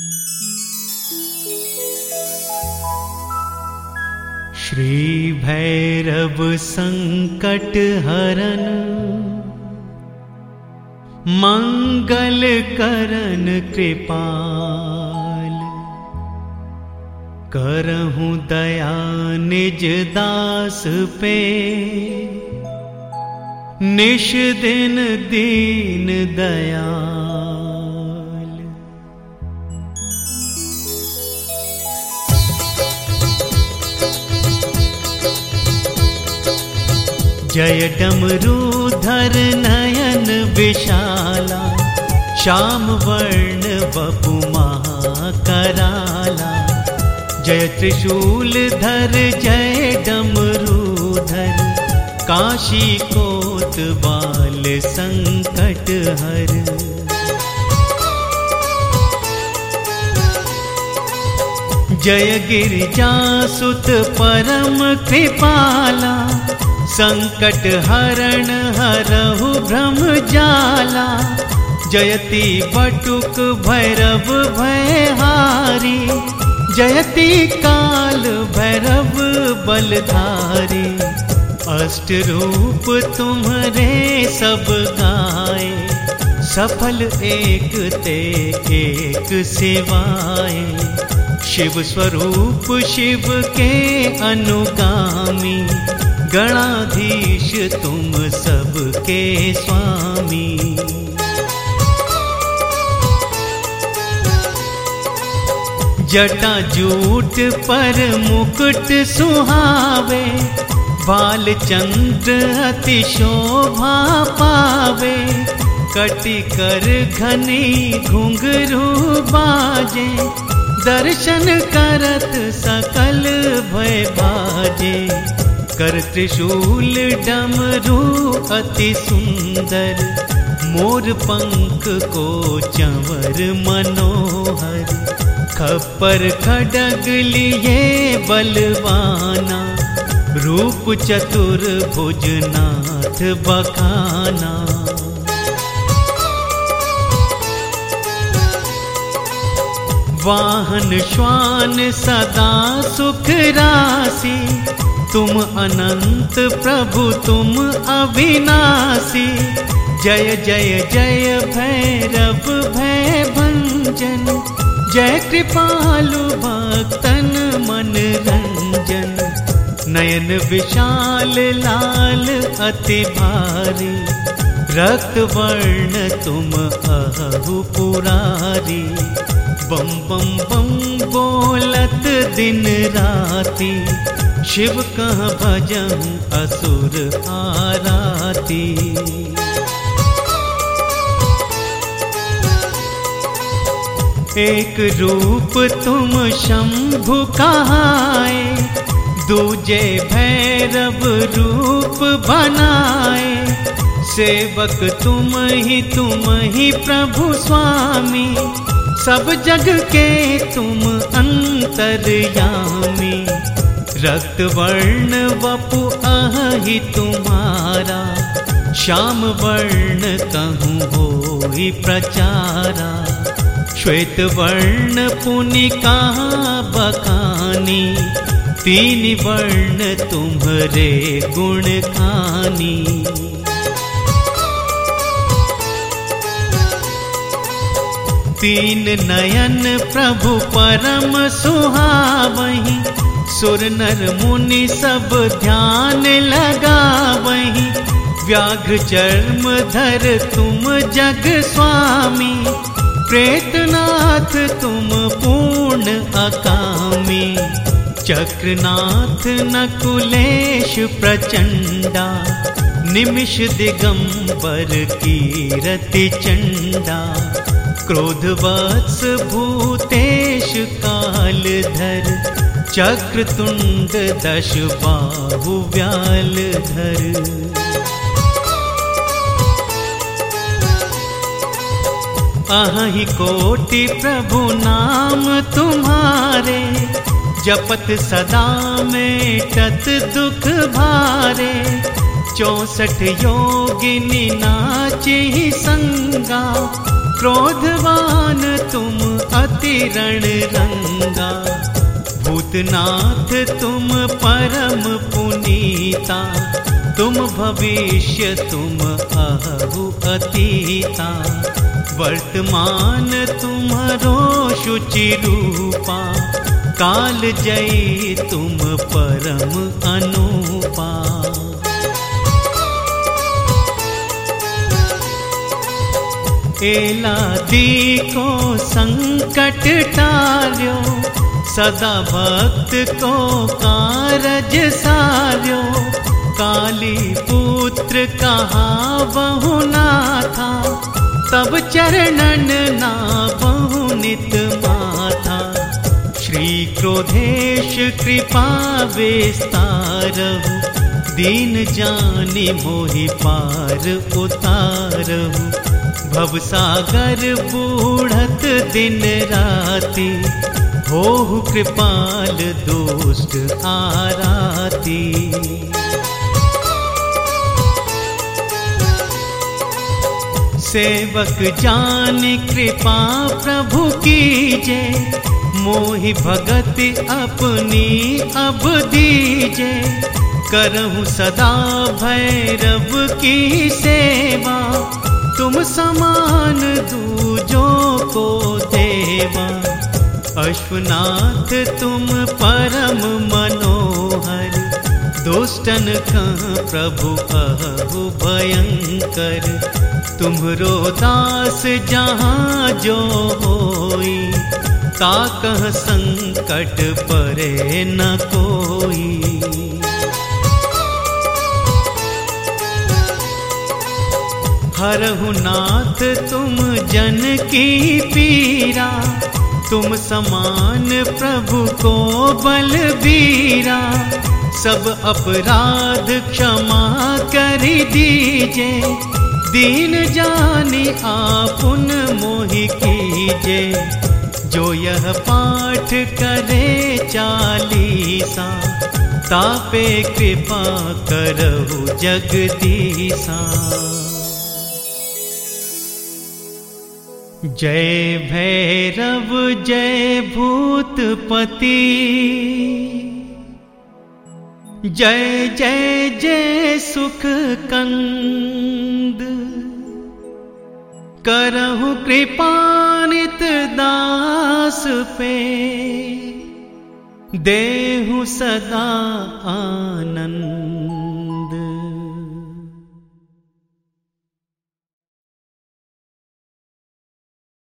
श्री भैरव संकट हरन, मंगल करन कृपाल। करहूँ दया निज दास पे, निश दिन दीन दयाल। जय डमरूधर नयन विशाला, श्याम वर्ण वपु महाकराला। जय त्रिशूल धर जय डमरूधर, काशी कोतवाल संकट हर। जय गिरिजासुत परम कृपाला, संकट हरण हरहु भ्रम जाला। जयति बटुक भैरव भयहारी, जयति काल भैरव बलधारी। अष्ट रूप तुम्हारे सब गाए, सफल एक ते एक सिवाए। शिव स्वरूप शिव के अनुगामी, गणाधीश तुम सबके स्वामी। जटा जूट पर मुकुट सुहावे, बाल चंद्र अति शोभा पावे। कटि कर घनी घुंघरू बाजे, दर्शन करत सकल भय भाजे। कर त्रिशूल डमरू अति सुंदर, मोर पंख को चंवर मनोहर। खप्पर खड्ग लिए बलवाना, रूप चतुर्भुज नाथ बखाना। वाहन श्वान सदा सुख राशि, तुम अनंत प्रभु तुम अविनाशी। जय जय जय भैरव भय भंजन, जय कृपालु भक्तन मन रंजन। नयन विशाल लाल अति भारी, रक्त वर्ण तुम अहु पुरारी। बम बम बम बोलत दिन राती, शिव कह भजन असुर आराती। एक रूप तुम शंभु कहाए, दूजे भैरव रूप बनाए। सेवक तुम ही प्रभु स्वामी, सब जग के तुम अंतर्यामी। रक्त वर्ण वपु अहि तुम्हारा, श्याम वर्ण कहूँ होई प्रचारा। श्वेत वर्ण पुनि कहाँ बखानी, तीन वर्ण तुम्हारे गुण खानी। तीन नयन प्रभु परम सुहावहि, सुर नर मुनि सब ध्यान लगावहि। व्याघ्र चर्म धर तुम जग स्वामी, प्रेतनाथ तुम पूर्ण अकामी। चक्रनाथ नकुलेश प्रचंडा, निमिष दिगंबर कीरति चंडा। क्रोधवत्स भूतेश कालधर, चक्रतुंड दश बाहु व्यालधर। अहि कोटि प्रभु नाम तुम्हारे, जपत सदा मेटत दुख भारे। 64 योगिनी नाचहि संगा, क्रोधवान तुम अति रण रंगा। भूतनाथ तुम परम पुनीता, तुम भविष्य तुम अहु अतीता। वर्तमान तुम्हारो शुचि रूपा, काल जयी तुम परम अनुपा। एलादी को संकट टाल्यो, सदा भक्त को कारज सार्यो। काली पुत्र कहा बहु नाथा, तब चरणन ना बहु नित माथा। श्री क्रोधेश कृपा विस्तारहु, दीन जानि मोहि पार उतारहु। भवसागर बूढ़त दिन राति, होहु कृपाल दुष्ट आराती। सेवक जानि कृपा प्रभु कीजे, मोहि भगति अपनी अब दीजे। करहु सदा भैरव की सेवा, तुम समान दूजो को देवा। अश्वनाथ तुम परम मनोहर, दुष्टन का प्रभु अहु भयंकर। तुम्हरो दास जहाँ जो होई, ताकह संकट परे न कोई। हरहु नाथ तुम जन की पीरा, तुम समान प्रभु को बलबीरा। सब अपराध क्षमा कर दीजे, दीन जानि आपुन मोहि कीजे। जो यह पाठ करे चालीसा, तापे कृपा करहु जगदीसा। जय भैरव जय भूतपति, जय जय जय सुख कंद। करहु कृपा नित दास पे, देहु सदा आनंद।